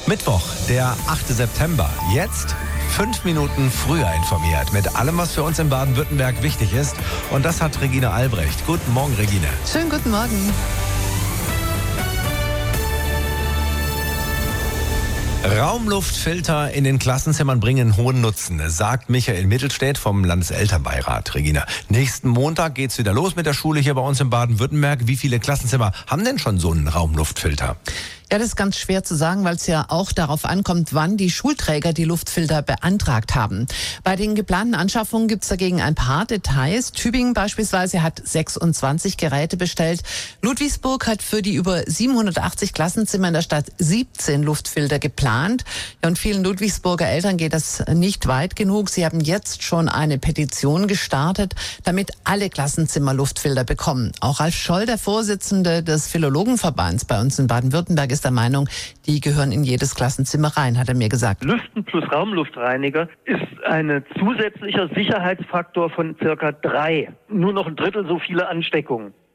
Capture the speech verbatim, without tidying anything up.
Mittwoch, der achte September. Jetzt fünf Minuten früher informiert mit allem, was für uns in Baden-Württemberg wichtig ist. Und das hat Regina Albrecht. Guten Morgen, Regina. Schönen guten Morgen. Raumluftfilter in den Klassenzimmern bringen hohen Nutzen, sagt Michael Mittelstädt vom Landeselternbeirat. Regina, nächsten Montag geht's wieder los mit der Schule hier bei uns in Baden-Württemberg. Wie viele Klassenzimmer haben denn schon so einen Raumluftfilter? Ja, das ist ganz schwer zu sagen, weil es ja auch darauf ankommt, wann die Schulträger die Luftfilter beantragt haben. Bei den geplanten Anschaffungen gibt es dagegen ein paar Details. Tübingen beispielsweise hat sechsundzwanzig Geräte bestellt. Ludwigsburg hat für die über siebenhundertachtzig Klassenzimmer in der Stadt siebzehn Luftfilter geplant. Ja, und vielen Ludwigsburger Eltern geht das nicht weit genug. Sie haben jetzt schon eine Petition gestartet, damit alle Klassenzimmer Luftfilter bekommen. Auch Ralf Scholl, der Vorsitzende des Philologenverbands bei uns in Baden-Württemberg, ist der Meinung, die gehören in jedes Klassenzimmer rein, hat er mir gesagt. Lüften plus Raumluftreiniger ist ein zusätzlicher Sicherheitsfaktor von circa drei. Nur noch ein Drittel so viele Ansteckungen.